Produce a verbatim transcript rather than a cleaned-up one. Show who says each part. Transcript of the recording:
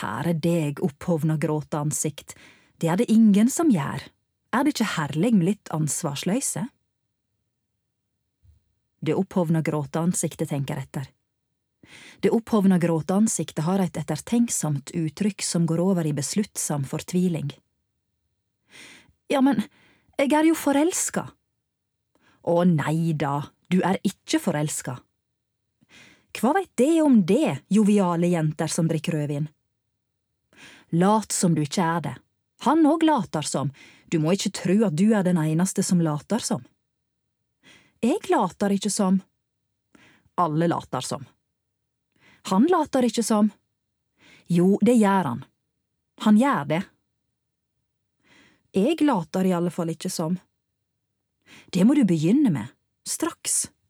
Speaker 1: Kjære deg, opphovna gråteansikt, det er det ingen som gjør. Er det ikke herlig med litt ansvarsløyse? Det opphovna gråteansiktet tenker etter. Det opphovna gråteansiktet har et ettertenksomt uttrykk som går over i besluttsam fortviling. Ja, men, jeg er jo forelska. Å nei da, du er ikke forelska. Hva vet det om det, joviale jenter som drikker rødvin? Lat som du ikke er det. Han òg later som. Du må ikke tro at du er den eneste som later som. Jeg later ikke som. Alle later som. Han later ikke som. Jo, det gjør han. Han gjør det. Jeg later i alle fall ikke som. Det må du begynne med, straks.